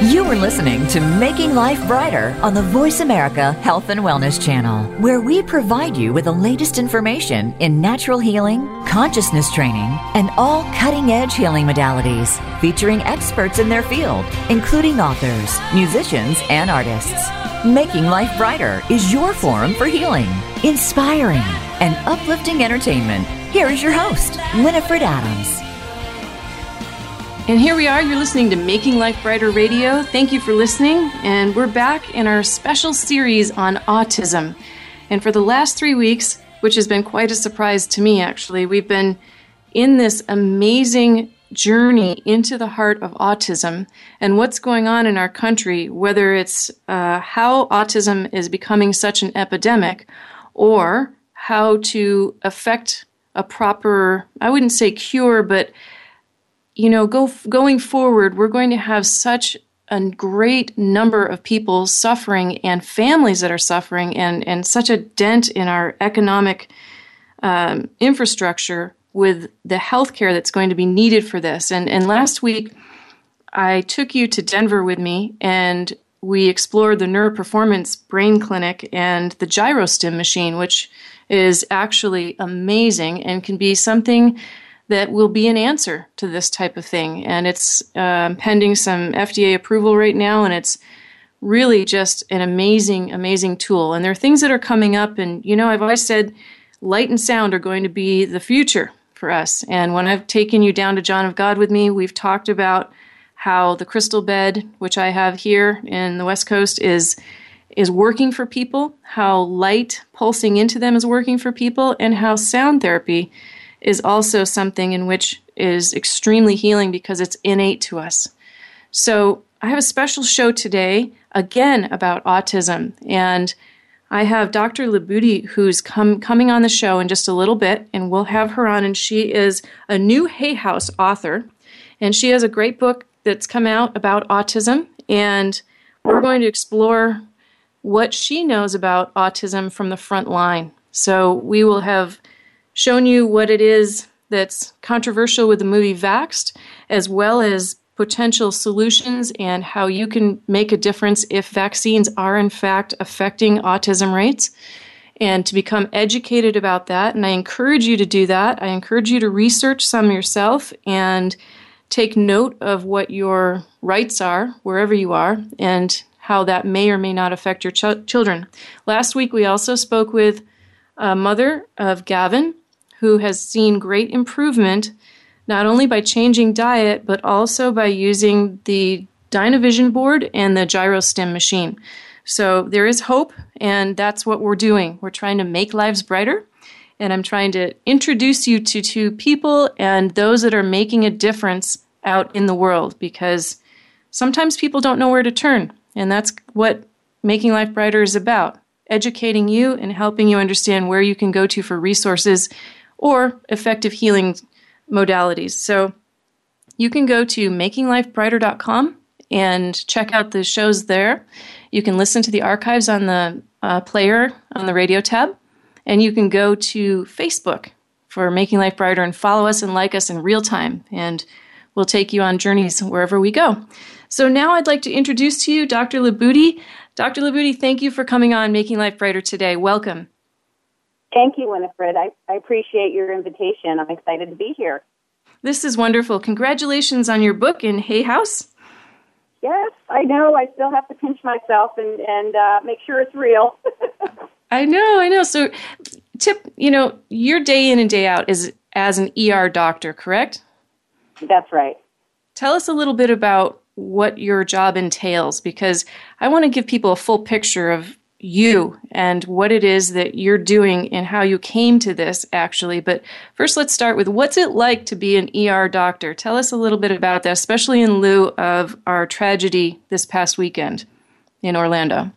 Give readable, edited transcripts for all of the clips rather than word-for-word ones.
You are listening to Making Life Brighter on the Voice America Health and Wellness Channel, where we provide you with the latest information in natural healing, consciousness training, and all cutting-edge healing modalities, featuring experts in their field, including authors, musicians, and artists. Making Life Brighter is your forum for healing, inspiring, and uplifting entertainment. Here is your host, Winifred Adams. And here we are, you're listening to Making Life Brighter Radio. Thank you for listening, and we're back in our special series on autism. And for the last 3 weeks, which has been quite a surprise to me actually, we've been in this amazing journey into the heart of autism and what's going on in our country, whether it's how autism is becoming such an epidemic or how to affect a proper, I wouldn't say cure, but going forward, we're going to have such a great number of people suffering and families that are suffering and such a dent in our economic infrastructure with the healthcare that's going to be needed for this. And last week, I took you to Denver with me, and we explored the Neuroperformance Brain Clinic and the GyroStim machine, which is actually amazing and can be something that will be an answer to this type of thing. And it's pending some FDA approval right now, and it's really just an amazing, amazing tool. And there are things that are coming up, and I've always said light and sound are going to be the future for us. And when I've taken you down to John of God with me, we've talked about how the crystal bed, which I have here in the West Coast, is working for people, how light pulsing into them is working for people, and how sound therapy is also something in which is extremely healing because it's innate to us. So I have a special show today, again, about autism. And I have Dr. Libuti, who's coming on the show in just a little bit, and we'll have her on. And she is a new Hay House author, and she has a great book that's come out about autism. And we're going to explore what she knows about autism from the front line. So we will have shown you what it is that's controversial with the movie Vaxxed, as well as potential solutions and how you can make a difference if vaccines are in fact affecting autism rates, and to become educated about that. And I encourage you to do that. I encourage you to research some yourself and take note of what your rights are wherever you are and how that may or may not affect your children. Last week we also spoke with a mother of Gavin, who has seen great improvement, not only by changing diet, but also by using the Dynavision board and the GyroStim machine. So there is hope, and that's what we're doing. We're trying to make lives brighter, and I'm trying to introduce you to people and those that are making a difference out in the world, because sometimes people don't know where to turn, and that's what Making Life Brighter is about, educating you and helping you understand where you can go to for resources or effective healing modalities. So you can go to makinglifebrighter.com and check out the shows there. You can listen to the archives on the player on the radio tab, and you can go to Facebook for Making Life Brighter and follow us and like us in real time, and we'll take you on journeys wherever we go. So now I'd like to introduce to you Dr. Libuti. Dr. Libuti, thank you for coming on Making Life Brighter today. Welcome. Thank you, Winifred. I appreciate your invitation. I'm excited to be here. This is wonderful. Congratulations on your book in Hay House. Yes, I know. I still have to pinch myself and make sure it's real. I know. So, Tip, your day in and day out is as an ER doctor, correct? That's right. Tell us a little bit about what your job entails, because I want to give people a full picture of you and what it is that you're doing and how you came to this, actually. But first, let's start with what's it like to be an ER doctor? Tell us a little bit about that, especially in lieu of our tragedy this past weekend in Orlando.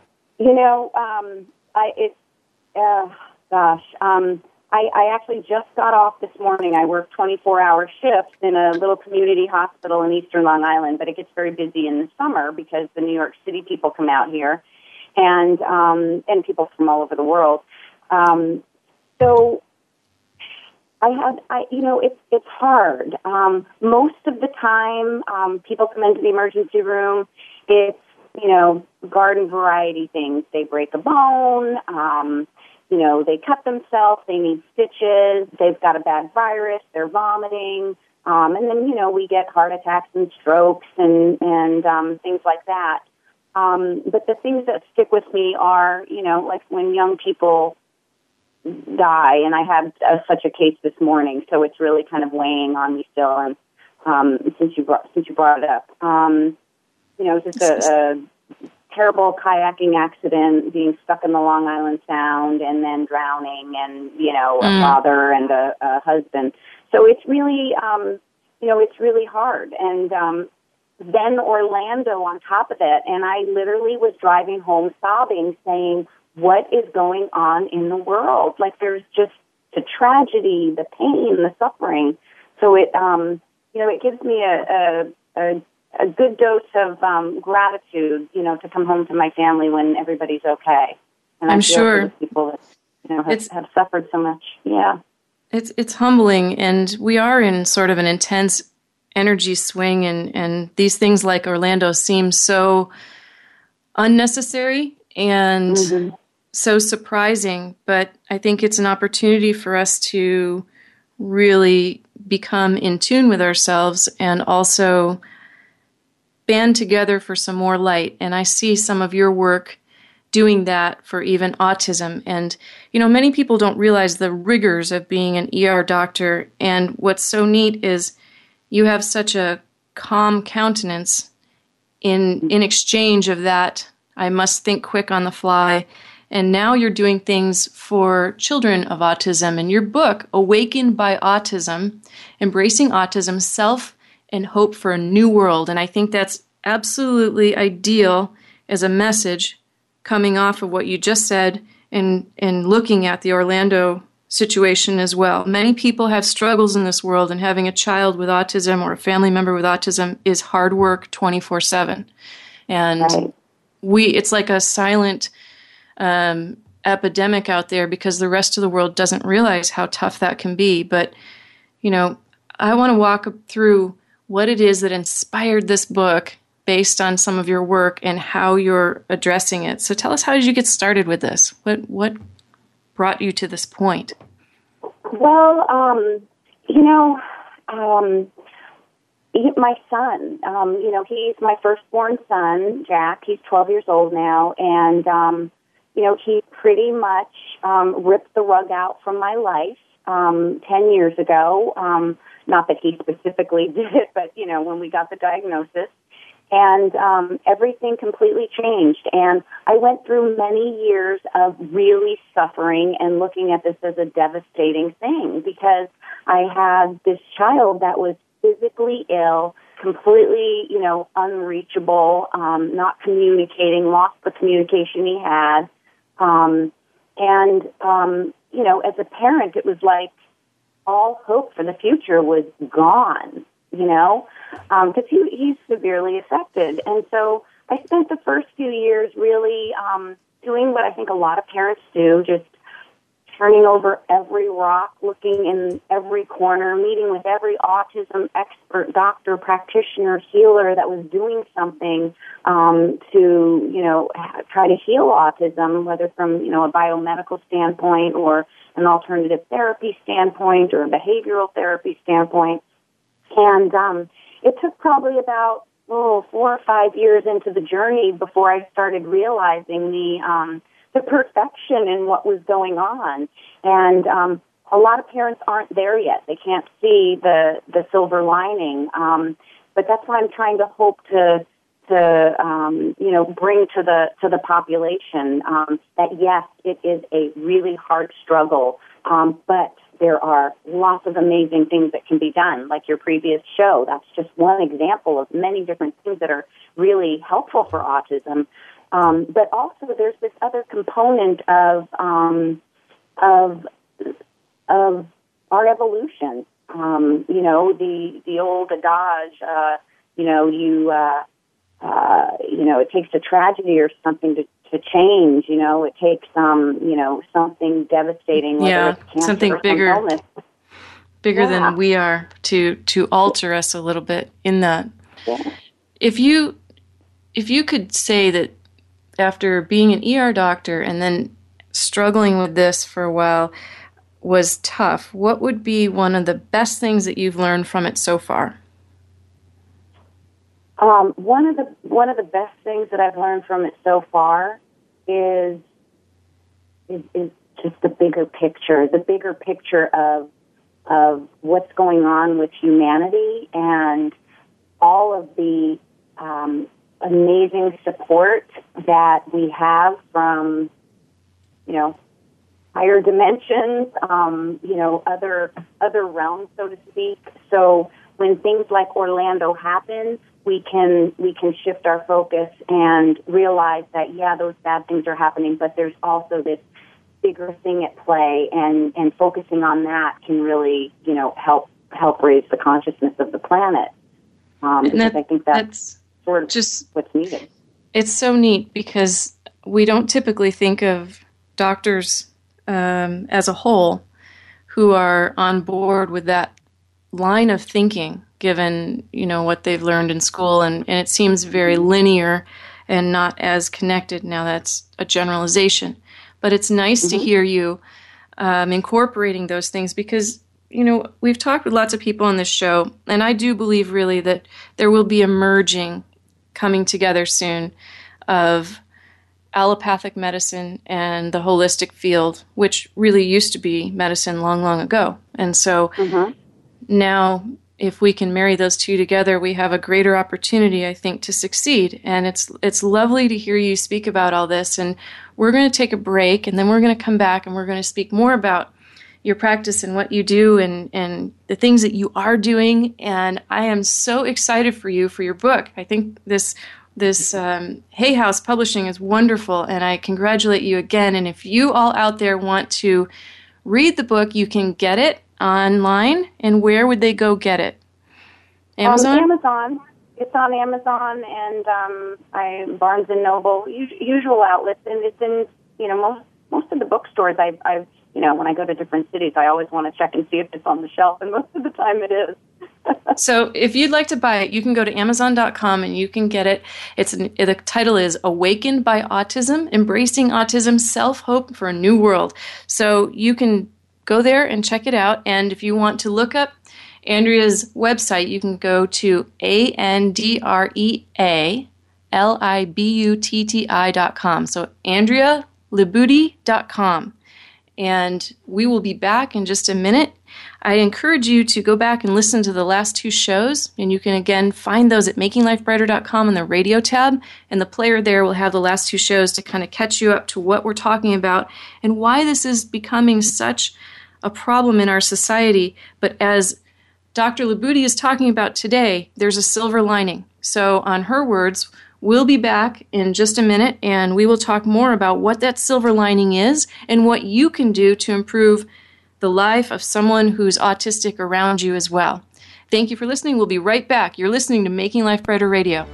I actually just got off this morning. I work 24-hour shifts in a little community hospital in eastern Long Island, but it gets very busy in the summer because the New York City people come out here and people from all over the world. So it's hard. Most of the time, people come into the emergency room, it's, garden variety things. They break a bone, they cut themselves, they need stitches, they've got a bad virus, they're vomiting, and then, we get heart attacks and strokes and things like that. But the things that stick with me are, like when young people die, and I had such a case this morning, so it's really kind of weighing on me still. And since you brought it up, just a terrible kayaking accident, being stuck in the Long Island Sound, and then drowning, and a father and a husband. So it's really, it's really hard. And then Orlando on top of it, and I literally was driving home sobbing, saying, what is going on in the world? Like, there's just the tragedy, the pain, the suffering. So it, it gives me a good dose of gratitude, to come home to my family when everybody's okay. And I'm I feel sure for the people that have suffered so much. Yeah, it's humbling, and we are in sort of an intense energy swing, and these things like Orlando seem so unnecessary and so surprising, but I think it's an opportunity for us to really become in tune with ourselves and also band together for some more light. And I see some of your work doing that for even autism. And, many people don't realize the rigors of being an ER doctor. And what's so neat is you have such a calm countenance in exchange of that, I must think quick on the fly. And now you're doing things for children of autism. And your book, Awakened by Autism, Embracing Autism, Self and Hope for a New World. And I think that's absolutely ideal as a message coming off of what you just said and looking at the Orlando situation as well. Many people have struggles in this world, and having a child with autism or a family member with autism is hard work 24/7. And it's like a silent epidemic out there because the rest of the world doesn't realize how tough that can be. But, I want to walk through what it is that inspired this book based on some of your work and how you're addressing it. So tell us, how did you get started with this? What brought you to this point? Well, my son, he's my firstborn son, Jack. He's 12 years old now, and he pretty much ripped the rug out from my life 10 years ago. Not that he specifically did it, but, when we got the diagnosis. And everything completely changed. And I went through many years of really suffering and looking at this as a devastating thing, because I had this child that was physically ill, completely, unreachable, not communicating, lost the communication he had. As a parent, it was like all hope for the future was gone, because he's severely affected. And so I spent the first few years really doing what I think a lot of parents do, just turning over every rock, looking in every corner, meeting with every autism expert, doctor, practitioner, healer that was doing something to, try to heal autism, whether from, a biomedical standpoint or an alternative therapy standpoint or a behavioral therapy standpoint. And it took probably about 4 or 5 years into the journey before I started realizing the perfection in what was going on. And a lot of parents aren't there yet. They can't see the silver lining. But that's why I'm trying to hope to bring to the population that yes, it is a really hard struggle, but there are lots of amazing things that can be done, like your previous show. That's just one example of many different things that are really helpful for autism. But also there's this other component of our evolution. The old adage, it takes a tragedy or something to change. It takes something devastating, whether it's cancer something or bigger. some illness. bigger than we are to alter us a little bit in that. Yeah. If you could say that after being an ER doctor and then struggling with this for a while was tough, what would be one of the best things that you've learned from it so far? One of the best things that I've learned from it so far is just the bigger picture of what's going on with humanity and all of the amazing support that we have from, higher dimensions, other realms, so to speak. So when things like Orlando happen, we can shift our focus and realize that, those bad things are happening, but there's also this bigger thing at play, and focusing on that can really, help raise the consciousness of the planet. Because I think that's sort of just what's needed. It's so neat because we don't typically think of doctors as a whole who are on board with that line of thinking, given, what they've learned in school, and it seems very linear and not as connected. Now that's a generalization, but it's nice to hear you incorporating those things because, we've talked with lots of people on this show, and I do believe really that there will be a merging coming together soon of allopathic medicine and the holistic field, which really used to be medicine long, long ago. And so now, if we can marry those two together, we have a greater opportunity, I think, to succeed. And it's lovely to hear you speak about all this. And we're going to take a break, and then we're going to come back, and we're going to speak more about your practice and what you do and the things that you are doing. And I am so excited for you for your book. I think this Hay House Publishing is wonderful, and I congratulate you again. And if you all out there want to read the book, you can get it online. And where would they go get it? Amazon? Amazon. It's on Amazon and Barnes & Noble, usual outlets. And it's in, most of the bookstores I've when I go to different cities, I always want to check and see if it's on the shelf, and most of the time it is. So if you'd like to buy it, you can go to Amazon.com and you can get it. The title is Awakened by Autism, Embracing Autism, Self-Hope for a New World. So you can go there and check it out. And if you want to look up Andrea's website, you can go to AndreaLibutti.com. So AndreaLibutti.com. And we will be back in just a minute. I encourage you to go back and listen to the last two shows, and you can again find those at makinglifebrighter.com in the radio tab, and the player there will have the last two shows to kind of catch you up to what we're talking about and why this is becoming such a problem in our society. But as Dr. Libutti is talking about today, there's a silver lining. So on her words, we'll be back in just a minute, and we will talk more about what that silver lining is and what you can do to improve the life of someone who's autistic around you as well. Thank you for listening. We'll be right back. You're listening to Making Life Brighter Radio.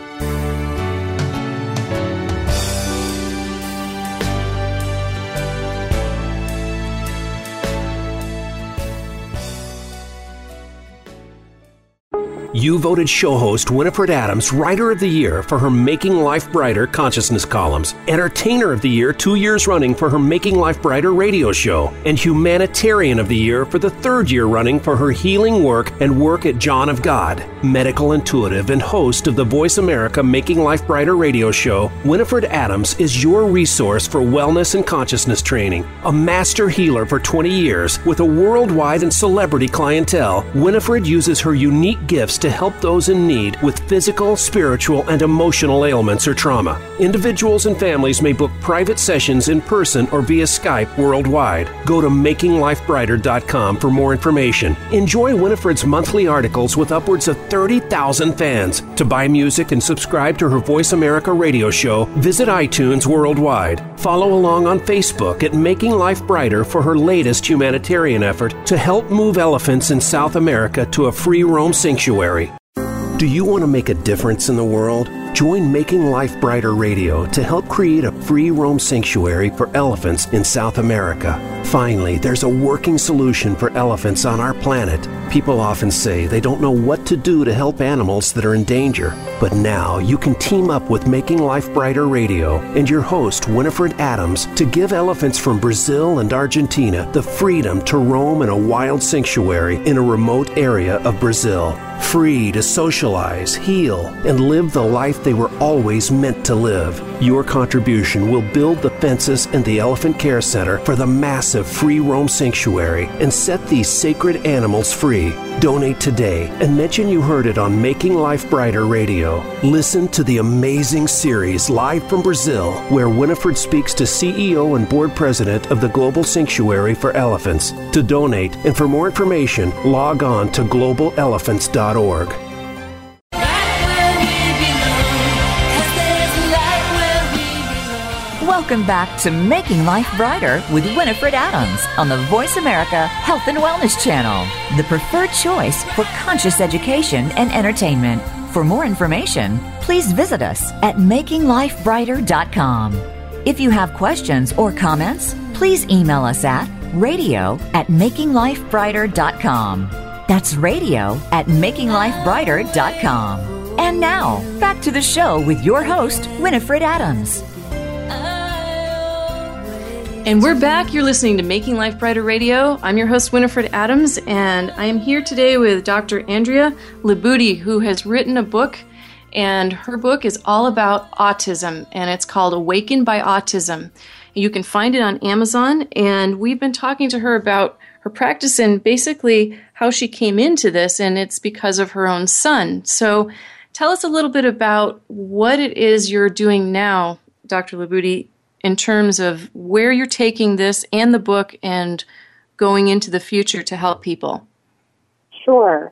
You voted show host Winifred Adams Writer of the Year for her Making Life Brighter consciousness columns, Entertainer of the Year 2 years running for her Making Life Brighter radio show, and Humanitarian of the Year for the 3rd year running for her healing work and work at John of God. Medical intuitive and host of the Voice America Making Life Brighter radio show, Winifred Adams is your resource for wellness and consciousness training. A master healer for 20 years with a worldwide and celebrity clientele, Winifred uses her unique gifts to help those in need with physical, spiritual, and emotional ailments or trauma. Individuals and families may book private sessions in person or via Skype worldwide. Go to makinglifebrighter.com for more information. Enjoy Winifred's monthly articles with upwards of 30,000 fans. To buy music and subscribe to her Voice America radio show, visit iTunes worldwide. Follow along on Facebook at Making Life Brighter for her latest humanitarian effort to help move elephants in South America to a free roam sanctuary. Do you want to make a difference in the world? Join Making Life Brighter Radio to help create a free roam sanctuary for elephants in South America. Finally, there's a working solution for elephants on our planet. People often say they don't know what to do to help animals that are in danger. But now you can team up with Making Life Brighter Radio and your host, Winifred Adams, to give elephants from Brazil and Argentina the freedom to roam in a wild sanctuary in a remote area of Brazil. Free to socialize, heal, and live the life they were always meant to live. Your contribution will build the fences and the Elephant Care Center for the massive free roam sanctuary and set these sacred animals free. Donate today and mention you heard it on Making Life Brighter Radio. Listen to the amazing series live from Brazil, where Winifred speaks to CEO and board president of the Global Sanctuary for Elephants. To donate and for more information, log on to globalelephants.org. Welcome back to Making Life Brighter with Winifred Adams on the Voice America Health and Wellness Channel, the preferred choice for conscious education and entertainment. For more information, please visit us at makinglifebrighter.com. If you have questions or comments, please email us at radio@makinglifebrighter.com. That's radio@makinglifebrighter.com. And now, back to the show with your host, Winifred Adams. And we're back. You're listening to Making Life Brighter Radio. I'm your host, Winifred Adams, and I am here today with Dr. Andrea Libutti, who has written a book, and her book is all about autism, and it's called Awakened by Autism. You can find it on Amazon, and we've been talking to her about her practice and basically how she came into this, and it's because of her own son. So tell us a little bit about what it is you're doing now, Dr. Libutti, in terms of where you're taking this and the book and going into the future to help people. Sure.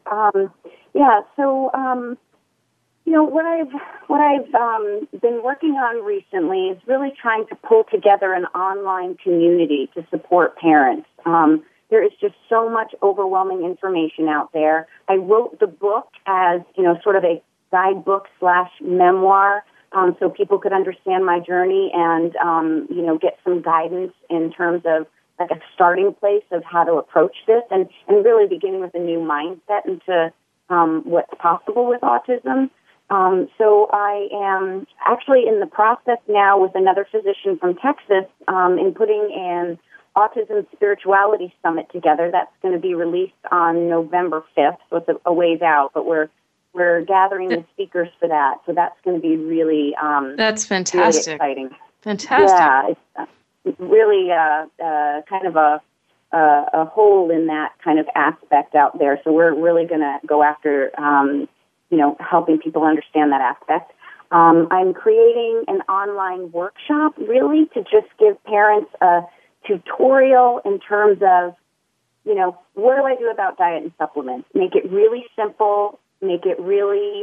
What I've been working on recently is really trying to pull together an online community to support parents. There is just so much overwhelming information out there. I wrote the book as, sort of a guidebook / memoir, so people could understand my journey and, get some guidance in terms of like a starting place of how to approach this and really beginning with a new mindset into what's possible with autism. So I am actually in the process now with another physician from Texas in putting an Autism Spirituality Summit together. That's going to be released on November 5th, so it's a ways out, but we're gathering the speakers for that. So that's going to be really that's fantastic. Really exciting. Fantastic. Yeah, it's really kind of a hole in that kind of aspect out there. So we're really going to go after helping people understand that aspect. I'm creating an online workshop really to just give parents a tutorial in terms of, what do I do about diet and supplements? Make it really simple, make it really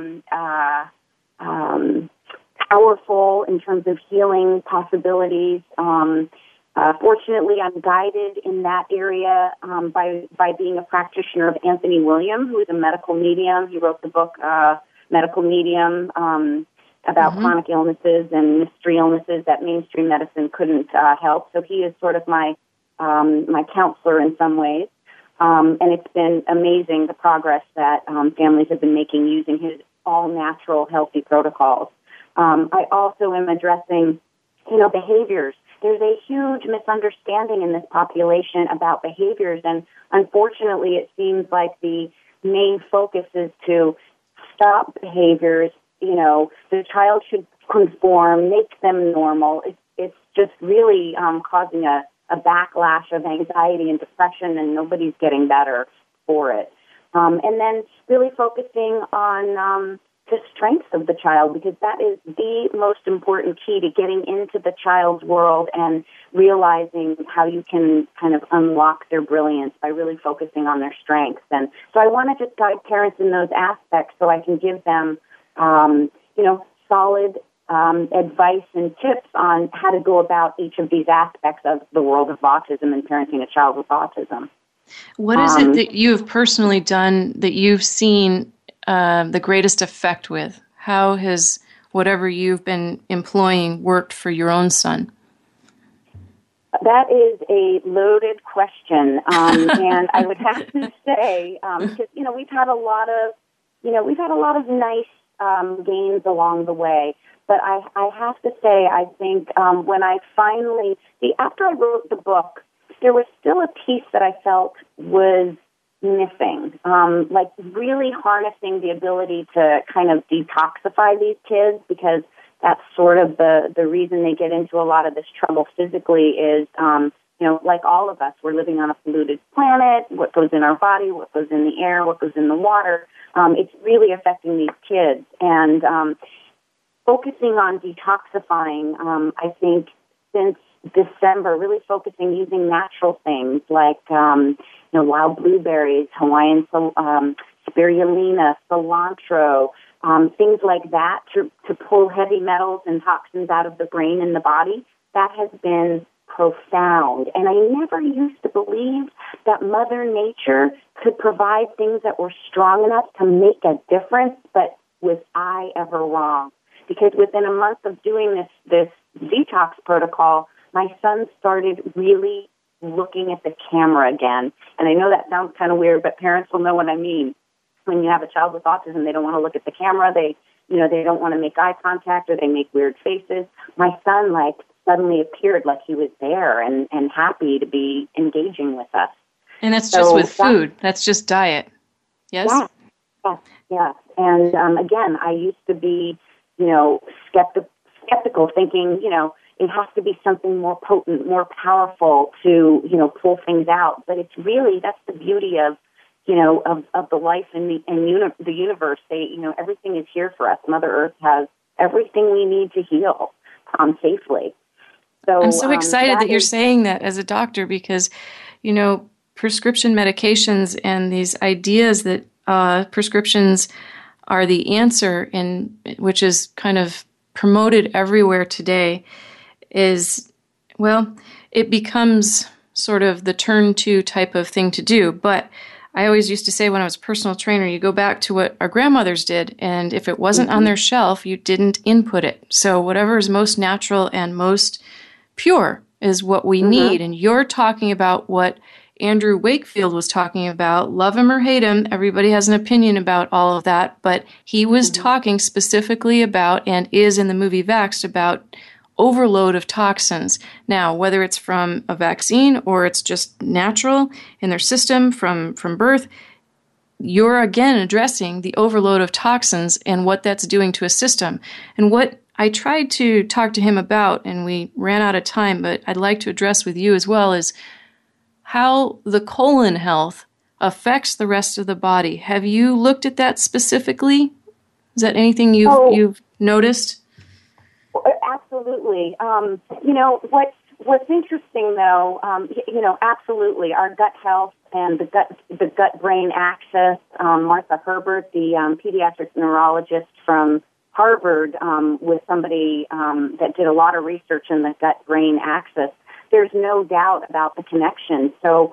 powerful in terms of healing possibilities. Fortunately, I'm guided in that area by being a practitioner of Anthony William, who is a medical medium. He wrote the book Medical Medium about chronic illnesses and mystery illnesses that mainstream medicine couldn't help. So he is sort of my counselor in some ways. And it's been amazing the progress that families have been making using his all-natural healthy protocols. I also am addressing, behaviors. There's a huge misunderstanding in this population about behaviors, and unfortunately it seems like the main focus is to stop behaviors. The child should conform, make them normal. It's just really causing a backlash of anxiety and depression, and nobody's getting better for it. And then really focusing on the strengths of the child, because that is the most important key to getting into the child's world and realizing how you can kind of unlock their brilliance by really focusing on their strengths. And so I want to just guide parents in those aspects so I can give them, solid advice and tips on how to go about each of these aspects of the world of autism and parenting a child with autism. What is it that you have personally done that you've seen the greatest effect with? how has whatever you've been employing worked for your own son? That is a loaded question, and I would have to say, because we've had a lot of nice gains along the way. But I have to say, I think when I finally after I wrote the book, there was still a piece that I felt was missing, like really harnessing the ability to kind of detoxify these kids, because that's sort of the reason they get into a lot of this trouble physically is, like all of us, we're living on a polluted planet. What goes in our body, what goes in the air, what goes in the water, it's really affecting these kids. And focusing on detoxifying, I think since December, really focusing using natural things like, wild blueberries, Hawaiian spirulina, cilantro, things like that to pull heavy metals and toxins out of the brain and the body. That has been profound. And I never used to believe that Mother Nature could provide things that were strong enough to make a difference, but was I ever wrong? Because within a month of doing this detox protocol, my son started really looking at the camera again. And I know that sounds kind of weird, but parents will know what I mean. When you have a child with autism, they don't want to look at the camera. They don't want to make eye contact, or they make weird faces. My son, suddenly appeared like he was there and happy to be engaging with us. And that's just with food. That's just diet. Yes? Yes. And again, I used to be, skeptical, thinking, it has to be something more potent, more powerful to, pull things out. But it's really, that's the beauty of the life and the universe. Everything is here for us. Mother Earth has everything we need to heal safely. So I'm so excited that you're saying that as a doctor, because, prescription medications and these ideas that prescriptions are the answer, which is kind of promoted everywhere today, it becomes sort of the turn to type of thing to do. But I always used to say when I was a personal trainer, you go back to what our grandmothers did, and if it wasn't on their shelf, you didn't input it. So whatever is most natural and most pure is what we need. And you're talking about what Andrew Wakefield was talking about. Love him or hate him, everybody has an opinion about all of that, but he was talking specifically about, and is in the movie Vaxxed, about overload of toxins. Now, whether it's from a vaccine or it's just natural in their system from birth, you're again addressing the overload of toxins and what that's doing to a system. And what I tried to talk to him about, and we ran out of time, but I'd like to address with you as well, is how the colon health affects the rest of the body. Have you looked at that specifically? Is that anything you've noticed? Absolutely. What's interesting though, absolutely, our gut health and the gut-brain axis. Martha Herbert, the pediatric neurologist from Harvard, was somebody that did a lot of research in the gut-brain axis. There's no doubt about the connection. So,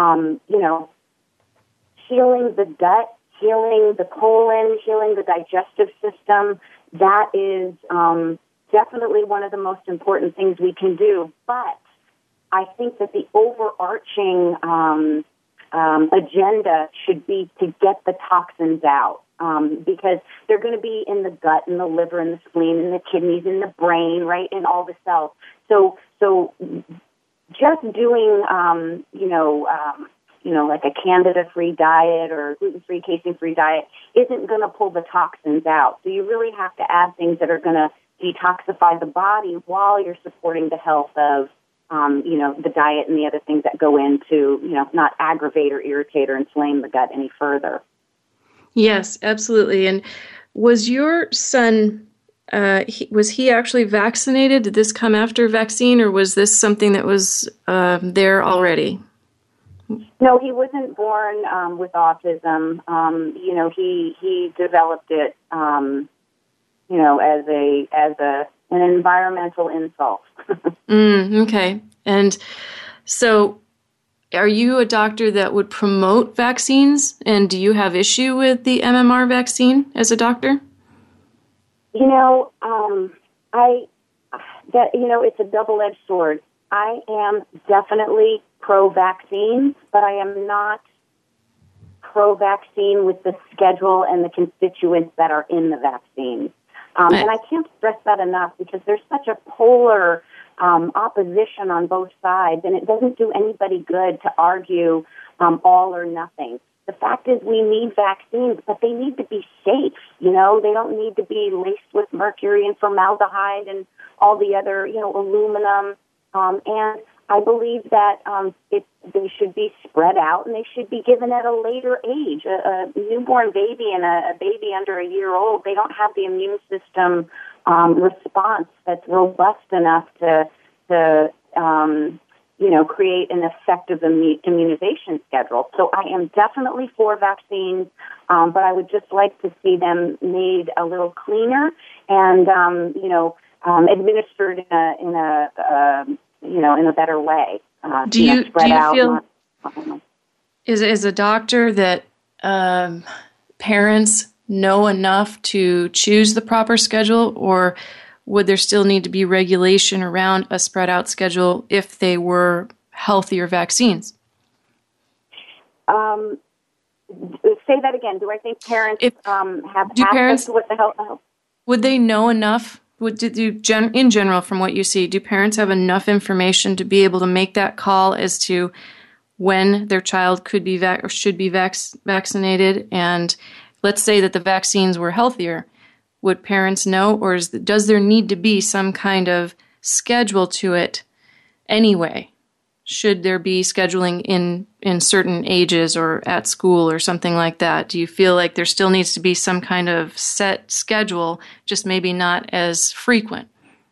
healing the gut, healing the colon, healing the digestive system, that is definitely one of the most important things we can do. But I think that the overarching agenda should be to get the toxins out, because they're going to be in the gut and the liver and the spleen and the kidneys and the brain, right, and all the cells. So just doing, like a Candida-free diet or gluten-free, casein-free diet isn't going to pull the toxins out. So you really have to add things that are going to detoxify the body while you're supporting the health of, the diet and the other things that go into, not aggravate or irritate or inflame the gut any further. Yes, absolutely. And was your son, was he actually vaccinated? Did this come after vaccine, or was this something that was there already? No, he wasn't born with autism. He developed it, as an environmental insult. Okay. And so are you a doctor that would promote vaccines? And do you have issue with the MMR vaccine as a doctor? It's a double-edged sword. I am definitely pro-vaccine, but I am not pro-vaccine with the schedule and the constituents that are in the vaccine. And I can't stress that enough because there's such a polar opposition on both sides, and it doesn't do anybody good to argue all or nothing. The fact is we need vaccines, but they need to be safe. They don't need to be laced with mercury and formaldehyde and all the other, aluminum. And I believe that they should be spread out and they should be given at a later age. A newborn baby and a baby under a year old, they don't have the immune system response that's robust enough to create an effective immunization schedule. So I am definitely for vaccines, but I would just like to see them made a little cleaner and, administered in a better way. Do you feel, as a doctor, that parents know enough to choose the proper schedule, or would there still need to be regulation around a spread out schedule if they were healthier vaccines? Say that again. Do I think parents have access to what the health? Would they know enough? In general, from what you see, do parents have enough information to be able to make that call as to when their child could be or should be vaccinated? And let's say that the vaccines were healthier. Would parents know, or does there need to be some kind of schedule to it anyway? Should there be scheduling in certain ages or at school or something like that? Do you feel like there still needs to be some kind of set schedule, just maybe not as frequent?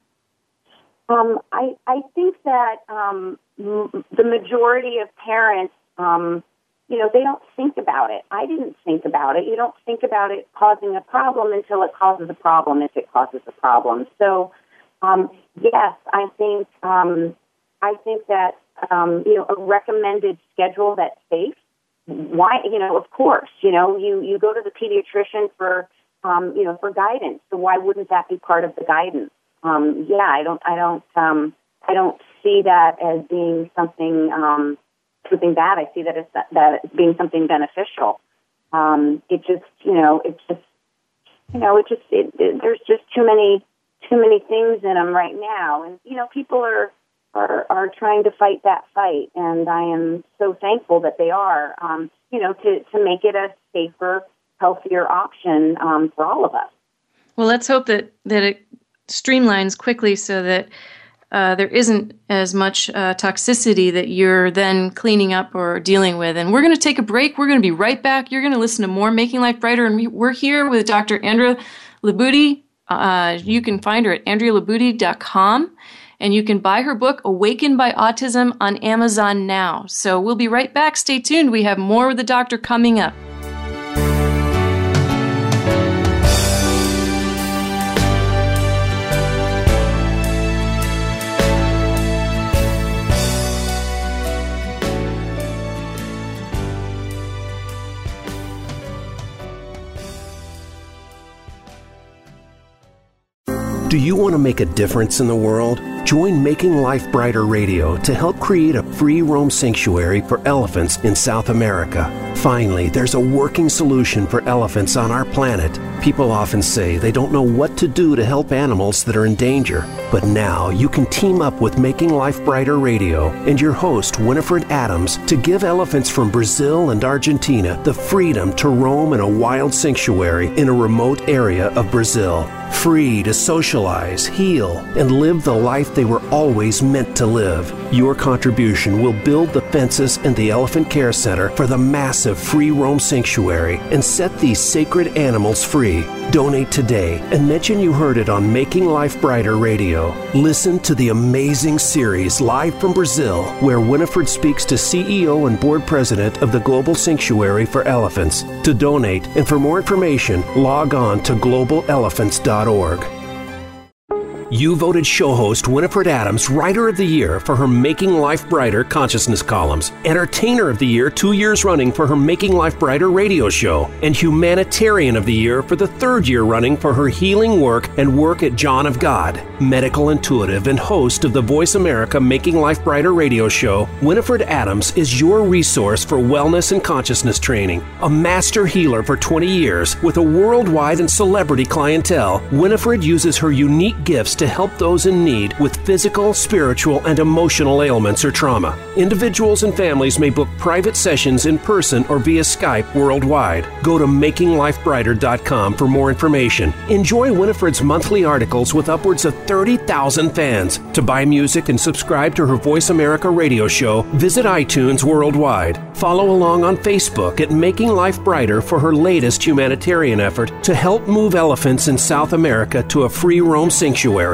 I think that the majority of parents, they don't think about it. I didn't think about it. You don't think about it causing a problem until it causes a problem, if it causes a problem. So, yes, I think that a recommended schedule that's safe. Why? Of course, you go to the pediatrician for guidance. So why wouldn't that be part of the guidance? I don't see that as being something bad. I see that as being something beneficial. There's just too many things in them right now, and people are trying to fight that fight, and I am so thankful that they are, to make it a safer, healthier option for all of us. Well, let's hope that it streamlines quickly so that there isn't as much toxicity that you're then cleaning up or dealing with. And we're going to take a break. We're going to be right back. You're going to listen to more Making Life Brighter, and we're here with Dr. Andrea Liboudi. You can find her at AndreaLiboudi.com. And you can buy her book, Awakened by Autism, on Amazon now. So we'll be right back. Stay tuned. We have more with the doctor coming up. Do you want to make a difference in the world? Join Making Life Brighter Radio to help create a free roam sanctuary for elephants in South America. Finally, there's a working solution for elephants on our planet. People often say they don't know what to do to help animals that are in danger. But now you can team up with Making Life Brighter Radio and your host, Winifred Adams, to give elephants from Brazil and Argentina the freedom to roam in a wild sanctuary in a remote area of Brazil. Free to socialize, heal, and live the life they were always meant to live. Your contribution will build the fences and the Elephant Care Center for the massive free roam sanctuary and set these sacred animals free. Donate today and mention you heard it on Making Life Brighter Radio. Listen to the amazing series live from Brazil, where Winifred speaks to CEO and board president of the Global Sanctuary for Elephants. To donate and for more information, log on to globalelephants.org. You voted show host Winifred Adams Writer of the Year for her Making Life Brighter consciousness columns, Entertainer of the Year 2 years running for her Making Life Brighter radio show, and Humanitarian of the Year for the 3rd year running for her healing work and work at John of God. Medical intuitive and host of the Voice America Making Life Brighter radio show, Winifred Adams is your resource for wellness and consciousness training. A master healer for 20 years with a worldwide and celebrity clientele, Winifred uses her unique gifts to help those in need with physical, spiritual, and emotional ailments or trauma. Individuals and families may book private sessions in person or via Skype worldwide. Go to makinglifebrighter.com for more information. Enjoy Winifred's monthly articles with upwards of 30,000 fans. To buy music and subscribe to her Voice America radio show, visit iTunes worldwide. Follow along on Facebook at Making Life Brighter for her latest humanitarian effort to help move elephants in South America to a free roam sanctuary.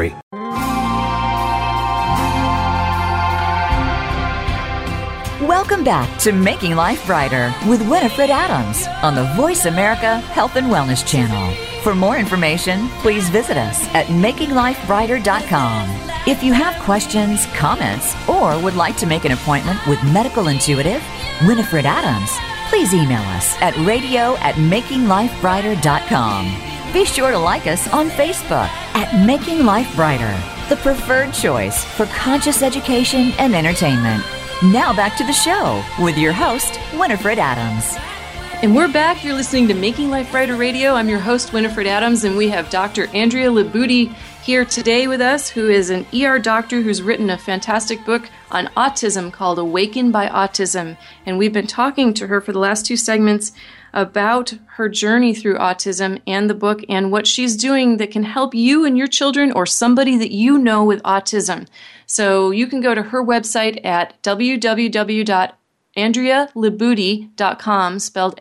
Welcome back to Making Life Brighter with Winifred Adams on the Voice America Health and Wellness Channel. For more information, please visit us at makinglifebrighter.com. If you have questions, comments, or would like to make an appointment with medical intuitive Winifred Adams, please email us at radio@makinglifebrighter.com. Be sure to like us on Facebook at Making Life Brighter, the preferred choice for conscious education and entertainment. Now back to the show with your host, Winifred Adams. And we're back. You're listening to Making Life Brighter Radio. I'm your host, Winifred Adams, and we have Dr. Andrea Libutti here today with us, who is an ER doctor who's written a fantastic book on autism called Awakened by Autism. And we've been talking to her for the last 2 segments about her journey through autism and the book and what she's doing that can help you and your children or somebody that you know with autism. So you can go to her website at www.andrealibutti.com, spelled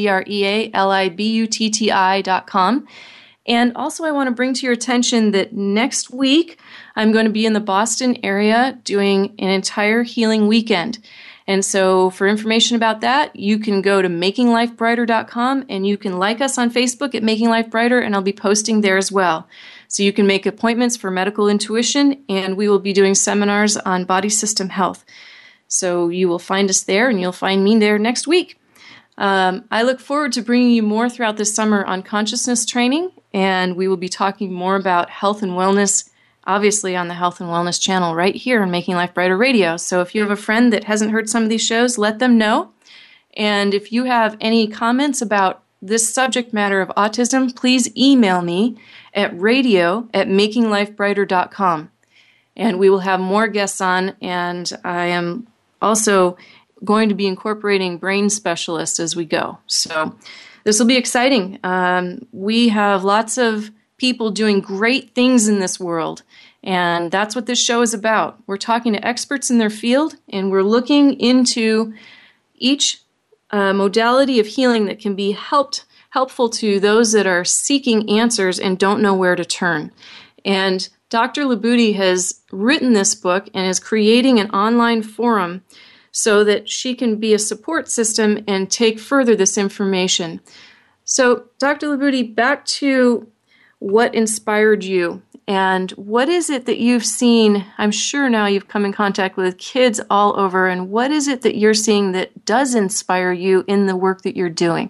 ANDREALIBUTTI.com. And also I want to bring to your attention that next week I'm going to be in the Boston area doing an entire healing weekend. And so for information about that, you can go to makinglifebrighter.com and you can like us on Facebook at Making Life Brighter, and I'll be posting there as well. So you can make appointments for medical intuition, and we will be doing seminars on body system health. So you will find us there, and you'll find me there next week. I look forward to bringing you more throughout this summer on consciousness training, and we will be talking more about health and wellness, obviously on the Health and Wellness Channel right here on Making Life Brighter Radio. So if you have a friend that hasn't heard some of these shows, let them know. And if you have any comments about this subject matter of autism, please email me at radio@makinglifebrighter.com. And we will have more guests on, and I am also going to be incorporating brain specialists as we go. So this will be exciting. We have lots of people doing great things in this world, and that's what this show is about. We're talking to experts in their field, and we're looking into each modality of healing that can be helpful to those that are seeking answers and don't know where to turn. And Dr. Libutti has written this book and is creating an online forum so that she can be a support system and take further this information. So, Dr. Libutti, back to what inspired you, and what is it that you've seen? I'm sure now you've come in contact with kids all over, and what is it that you're seeing that does inspire you in the work that you're doing?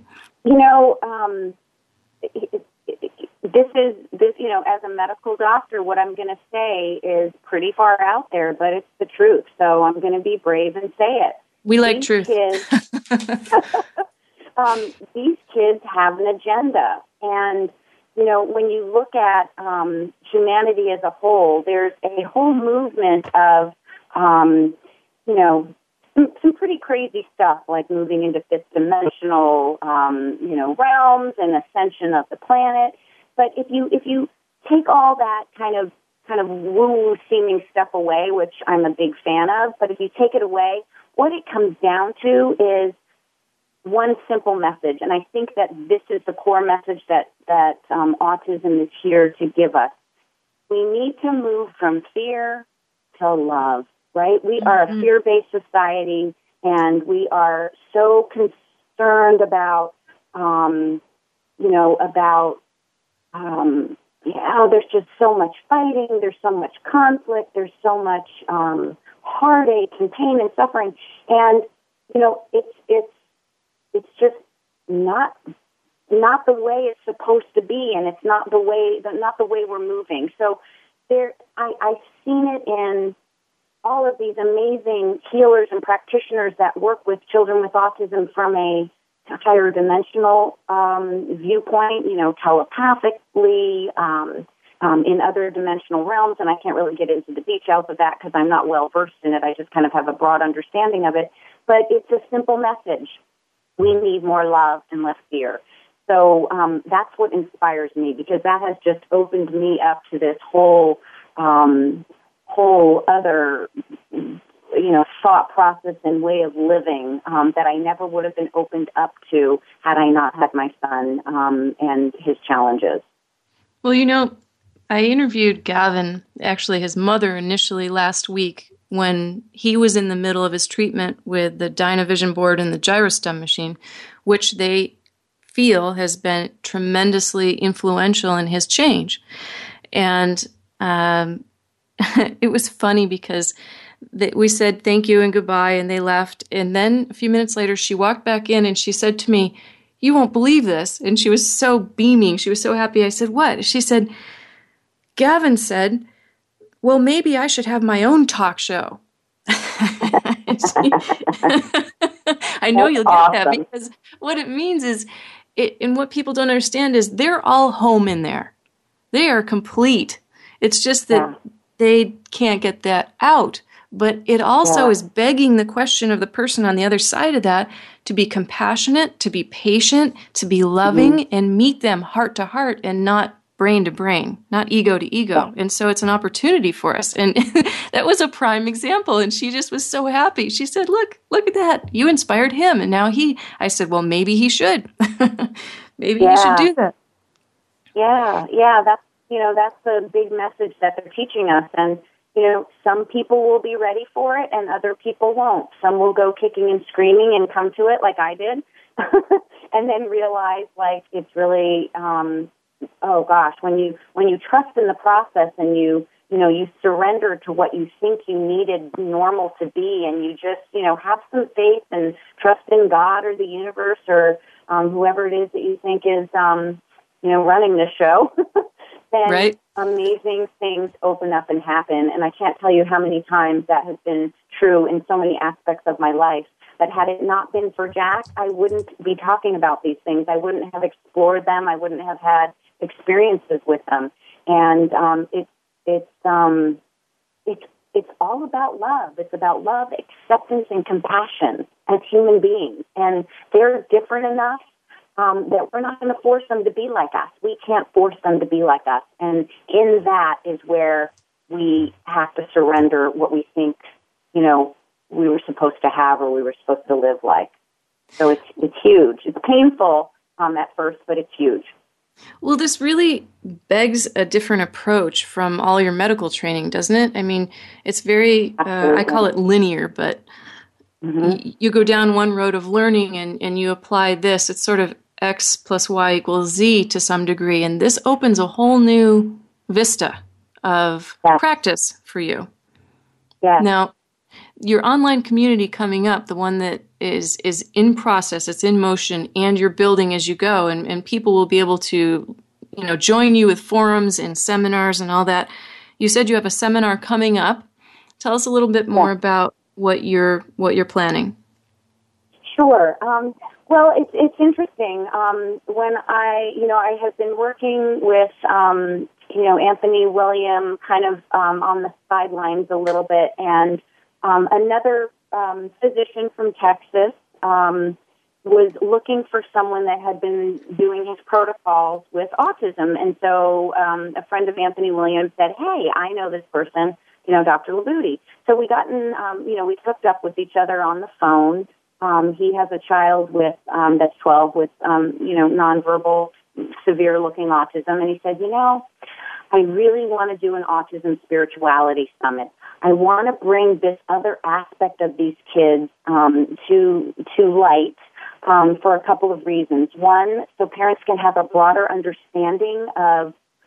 As a medical doctor, what I'm going to say is pretty far out there, but it's the truth. So I'm going to be brave and say it. We like truth. These kids have an agenda. And, when you look at humanity as a whole, there's a whole movement of, some pretty crazy stuff, like moving into fifth-dimensional, realms and ascension of the planet. But if you take all that kind of woo-woo seeming stuff away, which I'm a big fan of, but if you take it away, what it comes down to is one simple message, and I think that this is the core message that autism is here to give us. We need to move from fear to love, right? We are a fear-based society, and we are so concerned about there's just so much fighting, there's so much conflict, there's so much heartache and pain and suffering, and it's just not the way it's supposed to be, and it's not the way we're moving. So I've seen it in all of these amazing healers and practitioners that work with children with autism from a higher dimensional viewpoint, telepathically, in other dimensional realms, and I can't really get into the details of that because I'm not well versed in it. I just kind of have a broad understanding of it. But it's a simple message. We need more love and less fear. So that's what inspires me, because that has just opened me up to this whole other, thought process and way of living that I never would have been opened up to had I not had my son and his challenges. Well, I interviewed Gavin, actually his mother, initially last week when he was in the middle of his treatment with the Dynavision board and the gyrostem machine, which they feel has been tremendously influential in his change. And it was funny because we said thank you and goodbye, and they left. And then a few minutes later, she walked back in and she said to me, "You won't believe this." And she was so beaming. She was so happy. I said, "What?" She said, "Gavin said, well, maybe I should have my own talk show." I know you'll get that, because what it means is, and what people don't understand is they're all home in there. They are complete. It's just that they can't get that out. But it also is begging the question of the person on the other side of that to be compassionate, to be patient, to be loving, and meet them heart to heart and not brain to brain, not ego to ego. And so it's an opportunity for us. And that was a prime example. And she just was so happy. She said, look at that. You inspired him. And now I said, well, maybe he should. Maybe he should do that. Yeah. That's the big message that they're teaching us. And, some people will be ready for it and other people won't. Some will go kicking and screaming and come to it like I did and then realize it's really, oh gosh, when you trust in the process and you surrender to what you think you needed normal to be, and you just, have some faith and trust in God or the universe or whoever it is that you think is, running the show, then amazing things open up and happen. And I can't tell you how many times that has been true in so many aspects of my life. That had it not been for Jack, I wouldn't be talking about these things. I wouldn't have explored them. I wouldn't have had experiences with them. And it's all about love. It's about love, acceptance, and compassion as human beings. And they're different enough that we're not going to force them to be like us. We can't force them to be like us. And in that is where we have to surrender what we think, we were supposed to have or we were supposed to live like. So it's huge. It's painful at first, but it's huge. Well, this really begs a different approach from all your medical training, doesn't it? I mean, it's very, I call it linear, but you go down one road of learning and you apply this. It's sort of X plus Y equals Z to some degree, and this opens a whole new vista of practice for you. Yeah. Now, your online community coming up, the one that is in process, it's in motion, and you're building as you go, and people will be able to, join you with forums and seminars and all that. You said you have a seminar coming up. Tell us a little bit more about what you're planning. Sure. Well, it's interesting. When I have been working with Anthony William kind of on the sidelines a little bit, and another physician from Texas was looking for someone that had been doing his protocols with autism. And so a friend of Anthony Williams said, hey, I know this person, Dr. Labuti. So we we hooked up with each other on the phone. He has a child that's 12 with, nonverbal, severe-looking autism. And he said, I really want to do an autism spirituality summit. I want to bring this other aspect of these kids to light for a couple of reasons. One, so parents can have a broader understanding of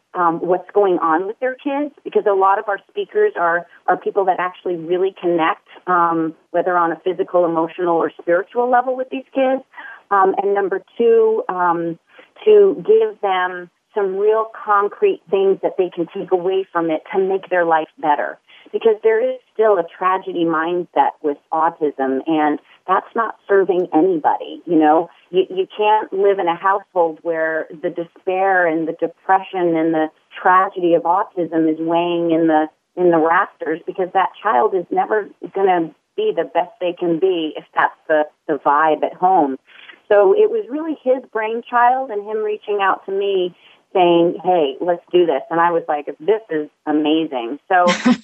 what's going on with their kids, because a lot of our speakers are people that actually really connect, whether on a physical, emotional, or spiritual level with these kids. And number two, to give them some real concrete things that they can take away from it to make their life better. Because there is still a tragedy mindset with autism, and that's not serving anybody. You know, you can't live in a household where the despair and the depression and the tragedy of autism is weighing in the rafters, because that child is never going to be the best they can be if that's the vibe at home. So it was really his brainchild and him reaching out to me saying, hey, let's do this. And I was like, this is amazing. So,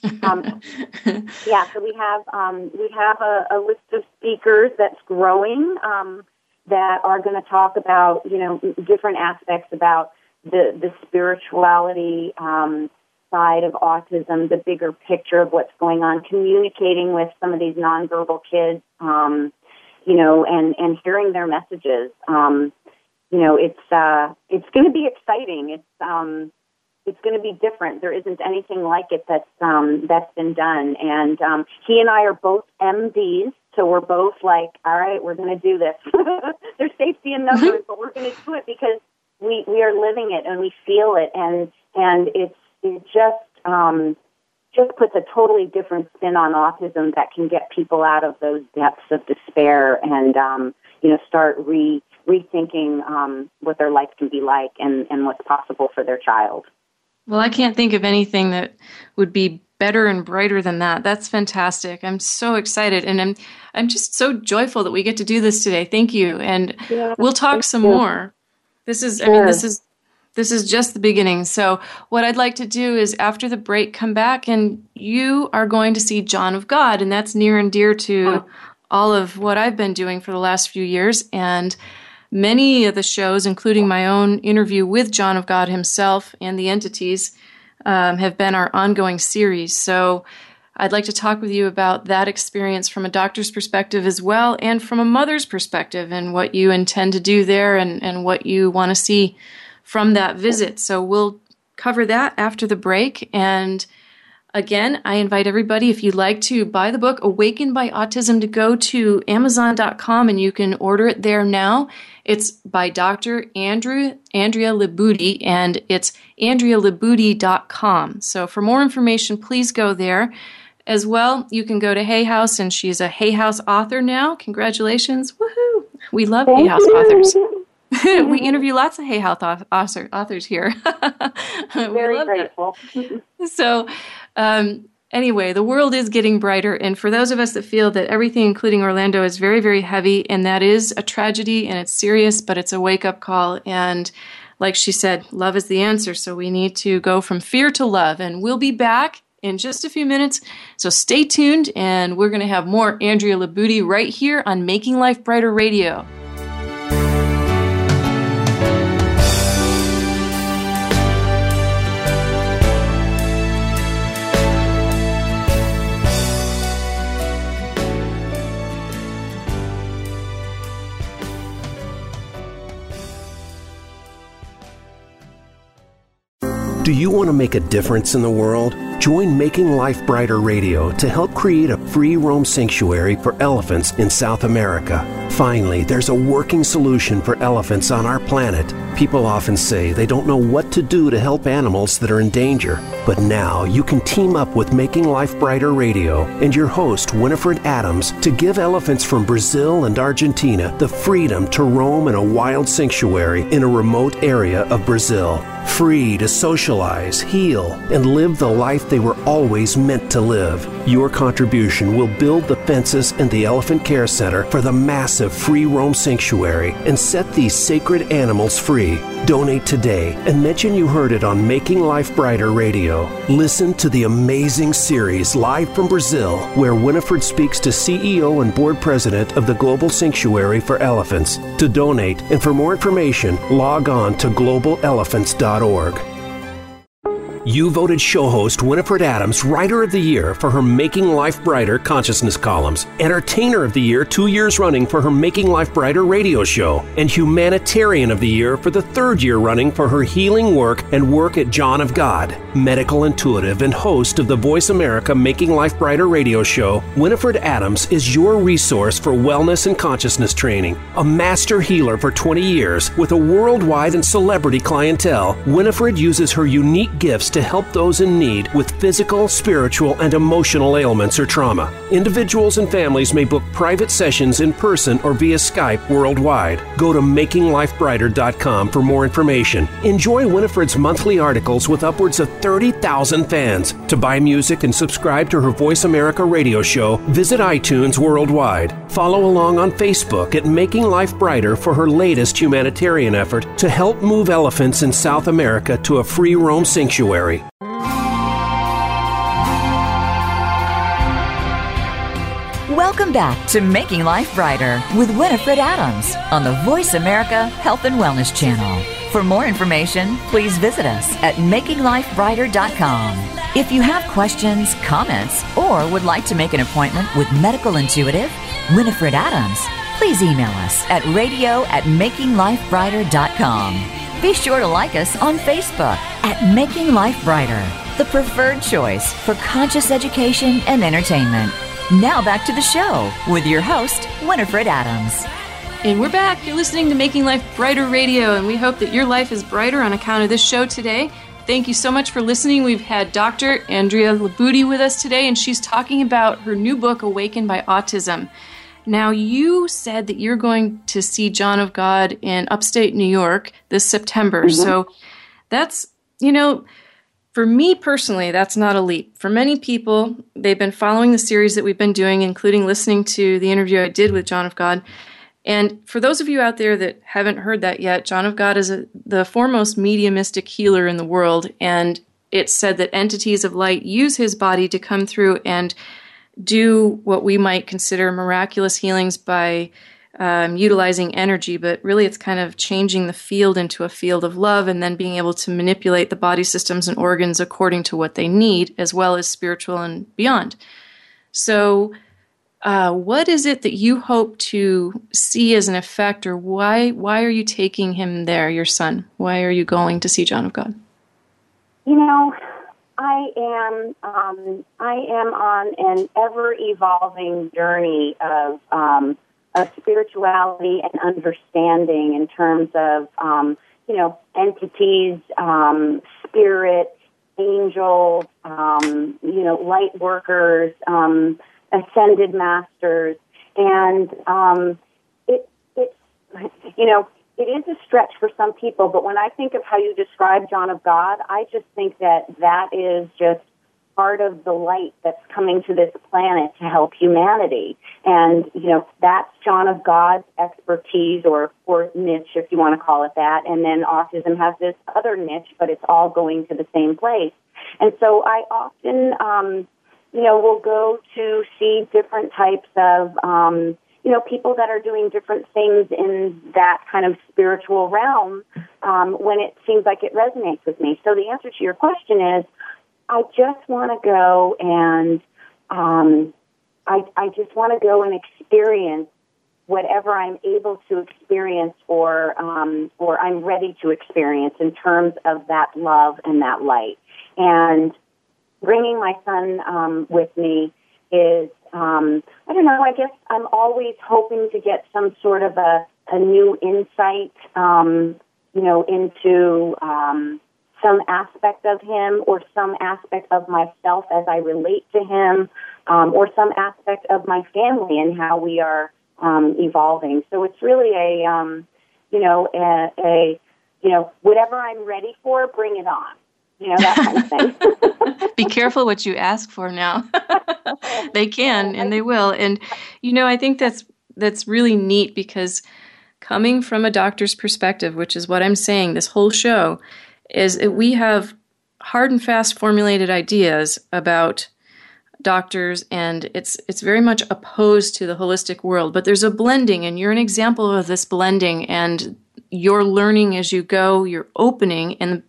so we have a list of speakers that's growing, that are going to talk about, you know, different aspects about the spirituality, side of autism, the bigger picture of what's going on, communicating with some of these nonverbal kids, you know, and hearing their messages. You know, it's going to be exciting. It's going to be different. There isn't anything like it that's been done. And he and I are both MDs, so we're both like, all right, we're going to do this. There's safety in numbers, but we're going to do it because we are living it and we feel it, and it just puts a totally different spin on autism that can get people out of those depths of despair and you know, start rethinking what their life can be like and what's possible for their child. Well, I can't think of anything that would be better and brighter than that. That's fantastic. I'm so excited, and I'm just so joyful that we get to do this today. Thank you, and we'll talk some more. This is, sure. I mean, this is just the beginning. So what I'd like to do is after the break, come back, and you are going to see John of God, and that's near and dear to all of what I've been doing for the last few years, and many of the shows, including my own interview with John of God himself and the entities, have been our ongoing series. So I'd like to talk with you about that experience from a doctor's perspective as well, and from a mother's perspective, and what you intend to do there and what you want to see from that visit. So we'll cover that after the break. And again, I invite everybody, if you'd like to buy the book, Awakened by Autism, to go to Amazon.com, and you can order it there now. It's by Dr. Andrea Libutti, and it's AndreaLibutti.com. So for more information, please go there. As well, you can go to Hay House, and she's a Hay House author now. Congratulations. Woohoo! We love Hay House authors. We interview lots of Hay House authors here. Very grateful. So, anyway, the world is getting brighter, and for those of us that feel that everything, including Orlando, is very, very heavy, and that is a tragedy, and it's serious, but it's a wake-up call, and like she said, love is the answer, so we need to go from fear to love, and we'll be back in just a few minutes, so stay tuned, and we're going to have more Andrea Libutti right here on Making Life Brighter Radio. Do you want to make a difference in the world? Join Making Life Brighter Radio to help create a free roam sanctuary for elephants in South America. Finally, there's a working solution for elephants on our planet. People often say they don't know what to do to help animals that are in danger. But now you can team up with Making Life Brighter Radio and your host, Winifred Adams, to give elephants from Brazil and Argentina the freedom to roam in a wild sanctuary in a remote area of Brazil. Free to socialize, heal, and live the life they were always meant to live. Your contribution will build the fences and the Elephant Care Center for the massive free roam sanctuary and set these sacred animals free. Donate today and mention you heard it on Making Life Brighter Radio. Listen to the amazing series live from Brazil, where Winifred speaks to CEO and board president of the Global Sanctuary for Elephants. To donate and for more information, log on to globalelephants.org. You voted show host Winifred Adams Writer of the Year for her Making Life Brighter consciousness columns, Entertainer of the Year 2 years running for her Making Life Brighter radio show, and Humanitarian of the Year for the 3rd year running for her healing work and work at John of God. Medical intuitive and host of the Voice America Making Life Brighter radio show, Winifred Adams is your resource for wellness and consciousness training. A master healer for 20 years with a worldwide and celebrity clientele, Winifred uses her unique gifts to help those in need with physical, spiritual, and emotional ailments or trauma. Individuals and families may book private sessions in person or via Skype worldwide. Go to makinglifebrighter.com for more information. Enjoy Winifred's monthly articles with upwards of 30,000 fans. To buy music and subscribe to her Voice America radio show, visit iTunes worldwide. Follow along on Facebook at Making Life Brighter for her latest humanitarian effort to help move elephants in South America to a free roam sanctuary. Welcome back to Making Life Brighter with Winifred Adams on the Voice America Health and Wellness Channel. For more information, please visit us at makinglifebrighter.com. If you have questions, comments, or would like to make an appointment with medical intuitive Winifred Adams, please email us at radio@makinglifebrighter.com. Be sure to like us on Facebook at Making Life Brighter, the preferred choice for conscious education and entertainment. Now back to the show with your host, Winifred Adams. And we're back. You're listening to Making Life Brighter Radio, and we hope that your life is brighter on account of this show today. Thank you so much for listening. We've had Dr. Andrea Labuti with us today, and she's talking about her new book, Awakened by Autism. Now, you said that you're going to see John of God in upstate New York this September. Mm-hmm. So that's, for me personally, that's not a leap. For many people, they've been following the series that we've been doing, including listening to the interview I did with John of God. And for those of you out there that haven't heard that yet, John of God is the foremost mediumistic healer in the world. And it's said that entities of light use his body to come through and do what we might consider miraculous healings by utilizing energy, but really it's kind of changing the field into a field of love and then being able to manipulate the body systems and organs according to what they need, as well as spiritual and beyond. So what is it that you hope to see as an effect, or why are you taking him there, your son? Why are you going to see John of God? I am on an ever-evolving journey of spirituality and understanding in terms of, entities, spirit, angels, light workers, ascended masters, and it is a stretch for some people, but when I think of how you describe John of God, I just think that is just part of the light that's coming to this planet to help humanity. And, that's John of God's expertise or niche, if you want to call it that. And then autism has this other niche, but it's all going to the same place. And so I often, will go to see different types of, people that are doing different things in that kind of spiritual realm when it seems like it resonates with me. So the answer to your question is, I just want to go and I just want to go and experience whatever I'm able to experience or I'm ready to experience in terms of that love and that light. And bringing my son with me is, I don't know, I guess I'm always hoping to get some sort of a new insight, into some aspect of him or some aspect of myself as I relate to him, or some aspect of my family and how we are evolving. So it's really whatever I'm ready for, bring it on. That kind of thing. Be careful what you ask for now. They can and they will. And, I think that's really neat, because coming from a doctor's perspective, which is what I'm saying this whole show, is that we have hard and fast formulated ideas about doctors, and it's very much opposed to the holistic world. But there's a blending, and you're an example of this blending, and you're learning as you go, you're opening, and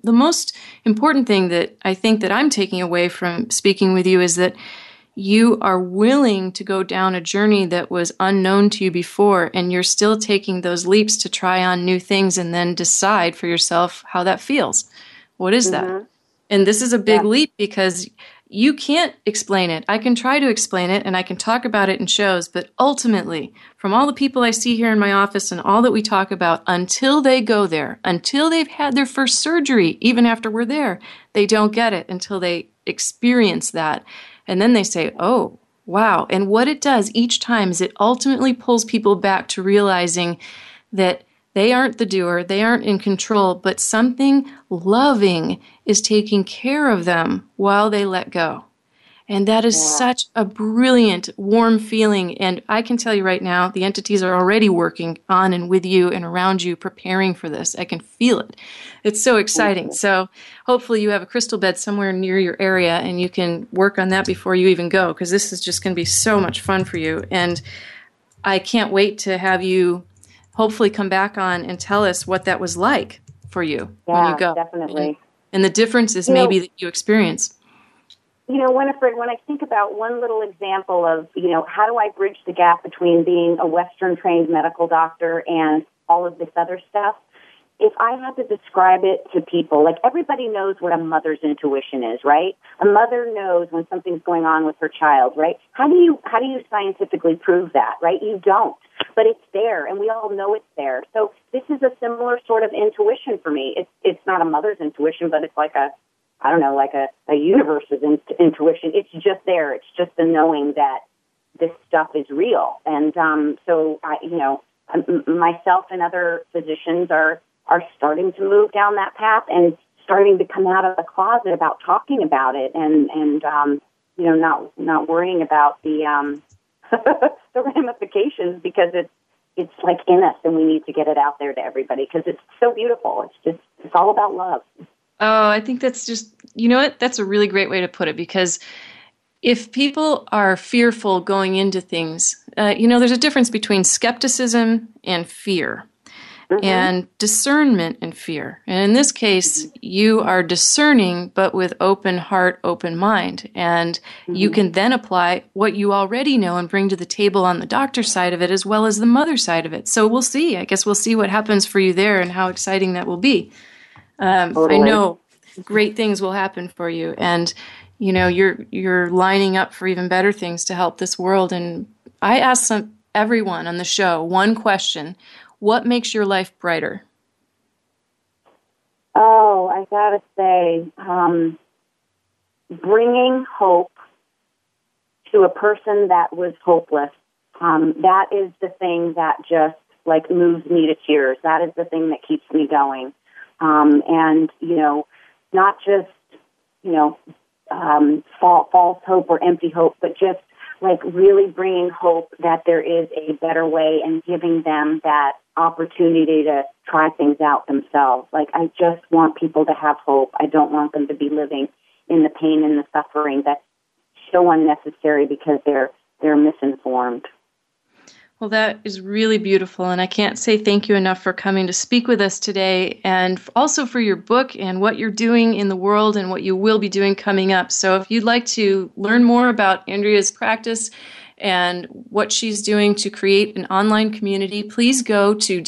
the most important thing that I think that I'm taking away from speaking with you is that you are willing to go down a journey that was unknown to you before, and you're still taking those leaps to try on new things and then decide for yourself how that feels. What is that? And this is a big leap because you can't explain it. I can try to explain it and I can talk about it in shows, but ultimately, from all the people I see here in my office and all that we talk about, until they go there, until they've had their first surgery, even after we're there, they don't get it until they experience that. And then they say, oh, wow. And what it does each time is it ultimately pulls people back to realizing that they aren't the doer, they aren't in control, but something loving is taking care of them while they let go. And that is such a brilliant, warm feeling. And I can tell you right now, the entities are already working on and with you and around you, preparing for this. I can feel it. It's so exciting. So hopefully you have a crystal bed somewhere near your area and you can work on that before you even go, because this is just going to be so much fun for you. And I can't wait to have you hopefully come back on and tell us what that was like for you when you go. Definitely. And the differences maybe that you experience. Winifred, when I think about one little example of, how do I bridge the gap between being a Western-trained medical doctor and all of this other stuff, if I had to describe it to people, like everybody knows what a mother's intuition is, right? A mother knows when something's going on with her child, right? How do you scientifically prove that, right? You don't, but it's there, and we all know it's there. So this is a similar sort of intuition for me. It's not a mother's intuition, but it's like a universe's intuition. It's just there. It's just the knowing that this stuff is real. And so myself and other physicians are starting to move down that path and starting to come out of the closet about talking about it and not worrying about the the ramifications, because it's like in us and we need to get it out there to everybody because it's so beautiful. It's all about love. Oh, I think that's just, you know what? That's a really great way to put it, because if people are fearful going into things, there's a difference between skepticism and fear. And discernment and fear. And in this case, you are discerning, but with open heart, open mind. And you can then apply what you already know and bring to the table on the doctor side of it as well as the mother side of it. So we'll see. I guess we'll see what happens for you there and how exciting that will be. I know great things will happen for you. And, you're lining up for even better things to help this world. And I asked everyone on the show one question. What makes your life brighter? Oh, I gotta say, bringing hope to a person that was hopeless. That is the thing that just moves me to tears. That is the thing that keeps me going. And not just false hope or empty hope, but just really bringing hope that there is a better way and giving them that opportunity to try things out themselves. I just want people to have hope. I don't want them to be living in the pain and the suffering that's so unnecessary because they're misinformed. Well, that is really beautiful, and I can't say thank you enough for coming to speak with us today, and also for your book and what you're doing in the world and what you will be doing coming up. So if you'd like to learn more about Andrea's practice and what she's doing to create an online community, please go to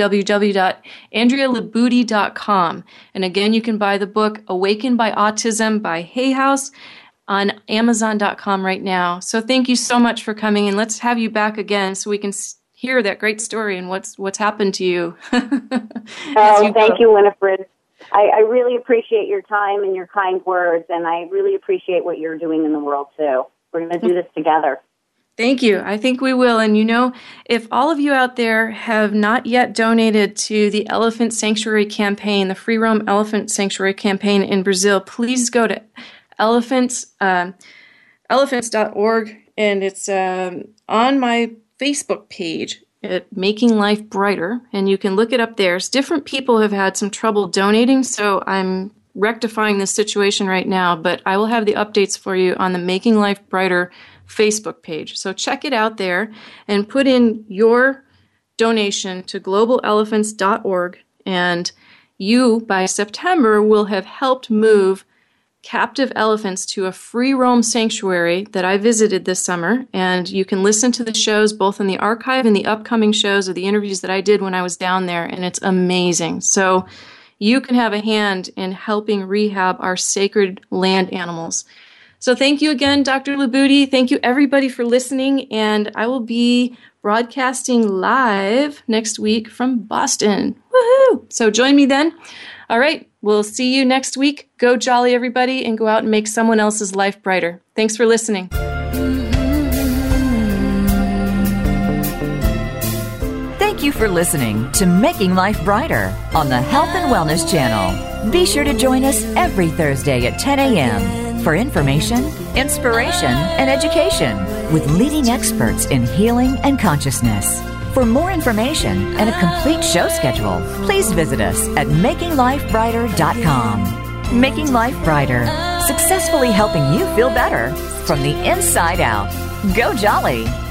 www.andrealabudi.com. And again, you can buy the book Awakened by Autism by Hay House on Amazon.com right now. So thank you so much for coming, and let's have you back again so we can hear that great story and what's happened to you. Thank you, Winifred. I really appreciate your time and your kind words, and I really appreciate what you're doing in the world, too. We're going to do this together. Thank you. I think we will. And if all of you out there have not yet donated to the Elephant Sanctuary Campaign, the Free Roam Elephant Sanctuary Campaign in Brazil, please go to elephants.org, and it's on my Facebook page at Making Life Brighter, and you can look it up there. Different people have had some trouble donating, so I'm rectifying this situation right now, but I will have the updates for you on the Making Life Brighter Facebook page. So check it out there and put in your donation to globalelephants.org, and you, by September, will have helped move captive elephants to a free roam sanctuary that I visited this summer. And you can listen to the shows both in the archive and the upcoming shows of the interviews that I did when I was down there. And it's amazing. So you can have a hand in helping rehab our sacred land animals. So thank you again, Dr. Labudi. Thank you, everybody, for listening. And I will be broadcasting live next week from Boston. Woohoo! So join me then. All right, we'll see you next week. Go jolly, everybody, and go out and make someone else's life brighter. Thanks for listening. Thank you for listening to Making Life Brighter on the Health and Wellness Channel. Be sure to join us every Thursday at 10 a.m. for information, inspiration, and education with leading experts in healing and consciousness. For more information and a complete show schedule, please visit us at makinglifebrighter.com. Making Life Brighter, successfully helping you feel better from the inside out. Go jolly!